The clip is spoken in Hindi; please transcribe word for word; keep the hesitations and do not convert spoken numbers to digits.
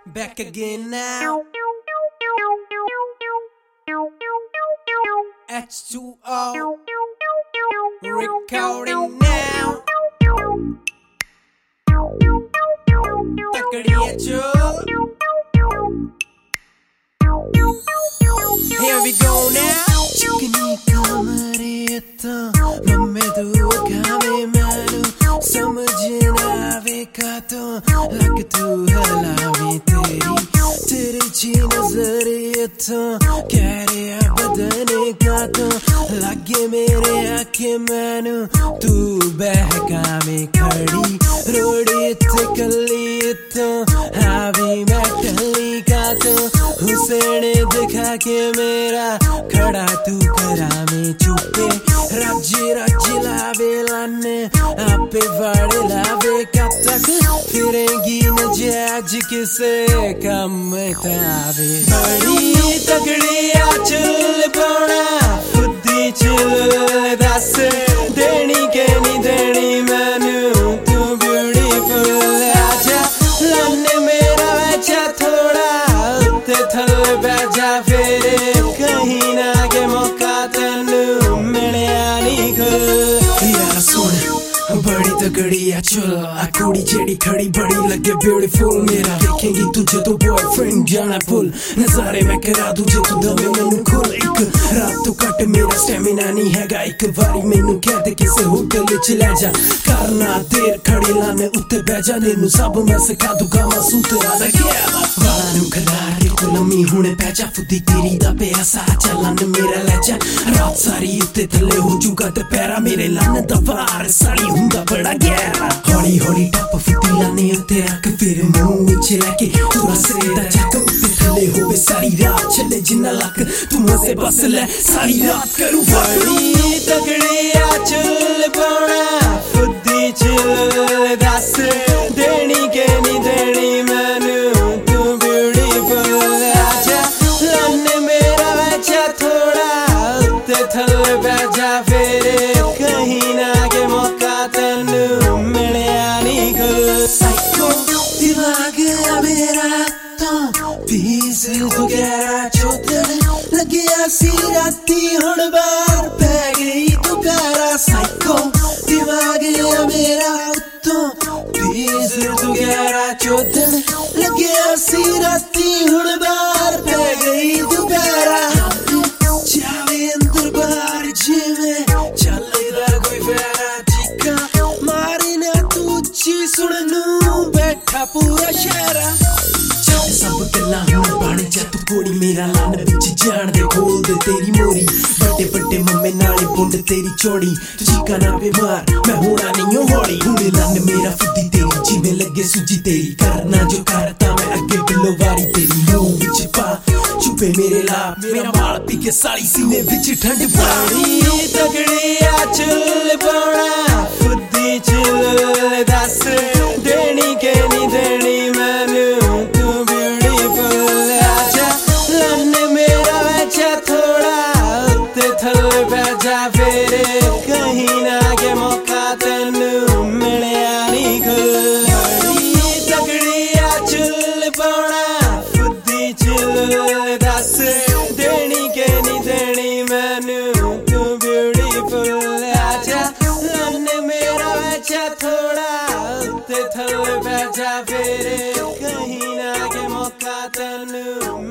Back again now. H two O recording now. तकड़िया चो. Here we go now. चिकनी कमरे तो मम्मे तू खावे मारू समझ ना आवे का तो लग तू हलावे तेरी तिरछी नजर तो कह रहे बदने का तो लगे मेरे आंखें मैनू तू बहका में खड़ी रोड़ी कली तो हावी मैं टली का तो हुसैन दिखा के मेरा खड़ा तू करा में चुपे राज्य राज्य लावे लाने आपे वाड़े लावे का तक फिरेंगी न जज किसे कम तावे बड़ी तगड़ी आचल पौड़ा फुद्दी चल दस देनी के नहीं देनी मैनू तू ब्यूटीफुल आजा लाने मेरा बच्चा थोड़ा उत्ते थल बैजा फिर कहीं ना के मौका तेनू मिले आनी खुल यार सुन बड़ी तगड़ी है चल आ कुड़ी जेड़ी खड़ी बड़ी लगे ब्यूटीफुल मेरा देखेंगी तुझे तो बॉयफ्रेंड जाना भूल नजारे मैं करा तुझे तू दमे मैनू खुल एक रात तो कट मेरा स्टेमिना नहीं हैगा एक बारी मैनू कह दे किसे होटल च ले जा करना देर खड़ी लाने उत्ते बह जा नैनू सब मैं सिखा दूंगा मासूम तेरा दा क्या वाला नू खदार को लम्मी हुणे पैचा फुद्दी तेरी दा पिया सा चलन मेरा लेजा रात सारी उत्ते थल्ले हो जूगा ते पैरा मेरे लन दा वार सारी हुंदा बड़ा गहरा हौली हौली टप फुद्दी लाने उत्ते रख फिर मुंह विच लेके तू रसे दा चक उत्ते थल्ले होवे सारी रात चले जिन्ना लक तू मजे बस ले सारी रात करूं बड़ी तगड़ी आचल पौड़ा फुद्दी चल दस देनी के नहीं देनी मैनू तू ब्यूटीफुल आजा लाने मेरा बच्चा थोड़ा उत्ते थल बैजा फिर कहीं ना के मौका तेनू मिले आनी खुल साइको दिमाग मेरा तो पीस तू गहरा चौधर लगिया सी राती हुण बार पै गई तू प्यारा साइको दिमाग मेरा तो पीस तू गहरा चौधर लगिया सी राती हुण बार पै गई तू प्यारा जावे अंदर बाहर जिवें चलदा कोई फेरा चिक्का मारी ना तू ची सुननू बैठा पूरा शहरा सब गल्लां हुण बन जा तू कोड़ी मेरा लन विच जान दे खोल दे तेरी मोरी बड़े बड़े मम्मे नाले बुंड तेरी चौड़ी तू चीका ना बीमार मैं होना नहीं हौली हुणे लन मेरा फुद्दी तेरी जिवें लगे सूजी तेरी करना जो करता मैं अगे बिलो वारी तेरी मुंह विच पा चुपे मेरे लाप मेरा माल पी के साली सीने विच ठंड बड़ी तगड़ी आचल पौड़ा फुद्दी चल दस देनी के नहीं देनी मैनू फिर कहीं ना के मौका तेनू मिले आनी खुल बड़ी तगड़ी आचल पौड़ा फुद्दी चल दस देनी के नहीं देनी मैनू तू ब्यूटीफुल आजा लाने मेरा बच्चा थोड़ा उत्ते थल बैजा फिर कहीं ना के मौका तेनू